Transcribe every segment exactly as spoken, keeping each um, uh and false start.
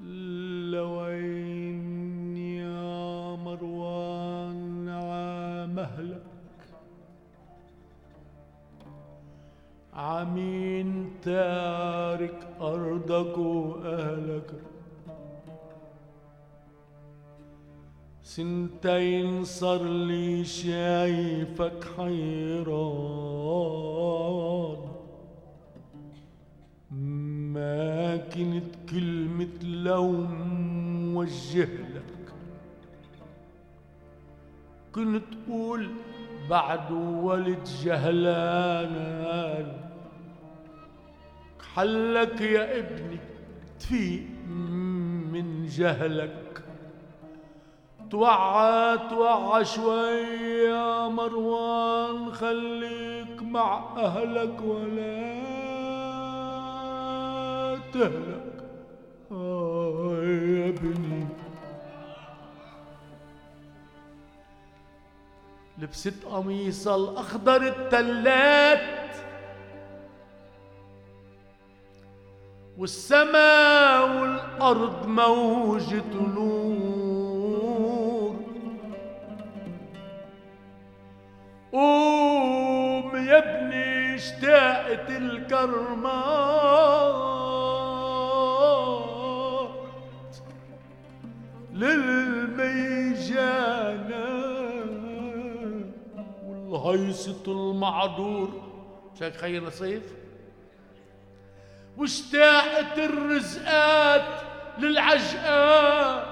لوين يا مروان عامهلك عمين تارك أرضك وأهلك سنتين صار لي شايفك حيران ما كنت كلمة لوم وجه لك كنت تقول بعد ولد جهلان حلك يا ابني تفيق من جهلك توعى توعى شوي يا مروان خليك مع أهلك ولا تهلك آه يا ابني. لبست قميصها الأخضر التلات والسماء والأرض موجة نور قوم يا ابني اشتاقت الكرمات للميجانة والهيصة المعدور شايف خير نصيف واشتاقت الرزقات للعجقات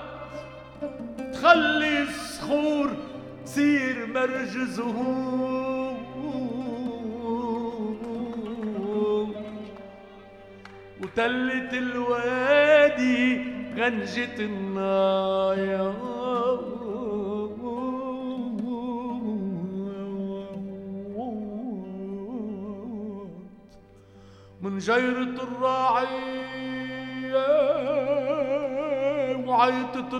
تخلي الصخور تصير مرج زهور وتلت الوادي غنجة النايا من جيرة الراعية وعيطة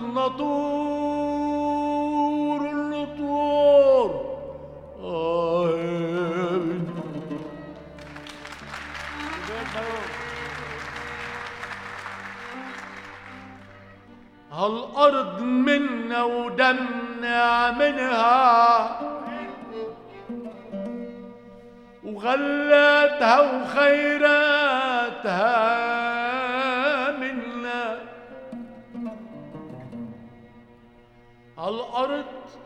النطور النطور آه يا بني هالأرض منا ودمنا منها وغلاتها وخيراتها منا هالأرض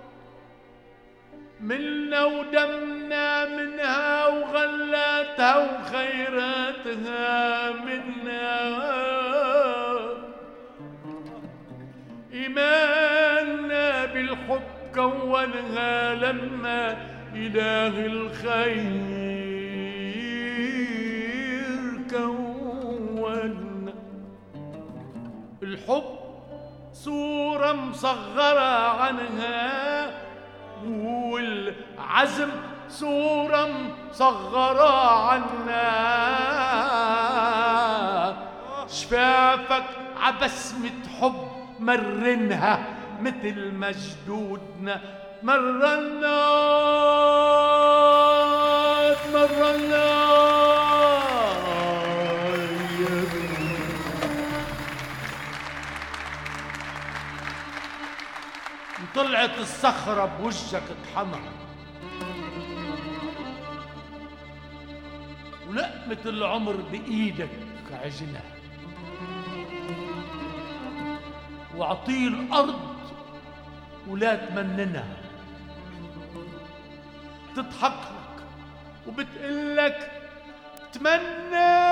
منا ودمنا منها وغلاتها وخيراتها منا إيماننا بالحب كونها لما إله الخير كون الحب صورة مصغرة عنها والعزم صورة مصغرة عنها شفافك عبسمة حب مرنها مثل مجدودنا مرنا مرنا يا بني طلعت الصخرة بوجهك اتحمر ولقمة العمر بإيدك عجنها وعطيه الأرض ولا تمننها تضحك لك وبتقلك تمنى